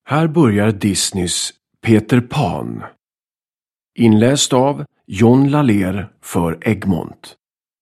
Här börjar Disneys Peter Pan. Inläst av John Laler för Egmont.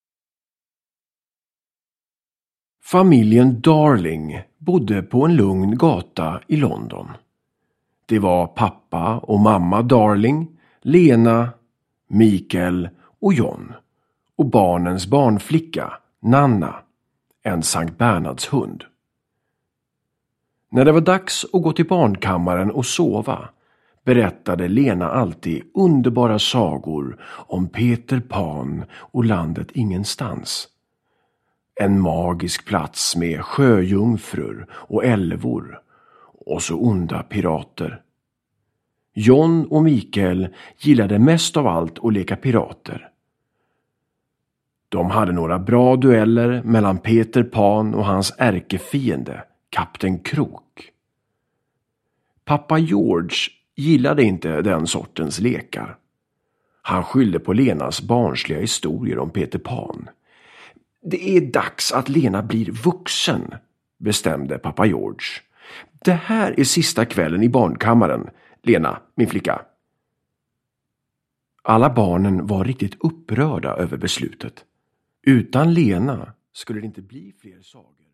Familjen Darling bodde på en lugn gata i London. Det var pappa och mamma Darling, Lena, Mikael och John. Och barnens barnflicka, Nanna, en Sankt Bernhards hund. När det var dags att gå till barnkammaren och sova berättade Lena alltid underbara sagor om Peter Pan och landet ingenstans. En magisk plats med sjöjungfrur och älvor och så onda pirater. John och Mikael gillade mest av allt att leka pirater. De hade några bra dueller mellan Peter Pan och hans ärkefiende, Kapten Krok. Pappa George gillade inte den sortens lekar. Han skyllde på Lenas barnsliga historier om Peter Pan. Det är dags att Lena blir vuxen, bestämde pappa George. Det här är sista kvällen i barnkammaren, Lena, min flicka. Alla barnen var riktigt upprörda över beslutet. Utan Lena skulle det inte bli fler sagor.